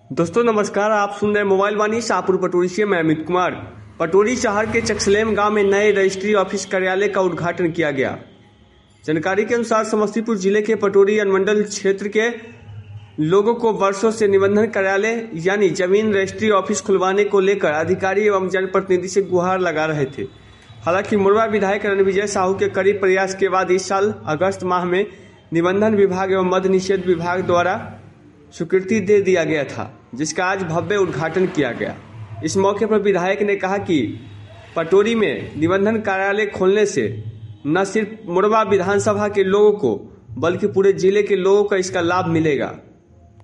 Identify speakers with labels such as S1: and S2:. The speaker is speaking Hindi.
S1: दोस्तों नमस्कार, आप सुन रहे मोबाइल वाणी शाहपुर पटोरी से। मैं अमित कुमार। पटोरी शहर के चकसलेम गांव में नए रजिस्ट्री ऑफिस कार्यालय का उद्घाटन किया गया। जानकारी के अनुसार समस्तीपुर जिले के पटोरी अनुमंडल क्षेत्र के लोगों को वर्षों से निबंधन कार्यालय यानी जमीन रजिस्ट्री ऑफिस खुलवाने को लेकर अधिकारी एवं जनप्रतिनिधि से गुहार लगा रहे थे। हालांकि मुरवा विधायक रणविजय साहू के करीब प्रयास के बाद इस साल अगस्त माह में निबंधन विभाग एवं मद्य निषेध विभाग द्वारा स्वीकृति दे दिया गया था, जिसका आज भव्य उद्घाटन किया गया। इस मौके पर विधायक ने कहा कि पटोरी में निबंधन कार्यालय खोलने से न सिर्फ मुरवा विधानसभा के लोगों को बल्कि पूरे जिले के लोगों को इसका लाभ मिलेगा।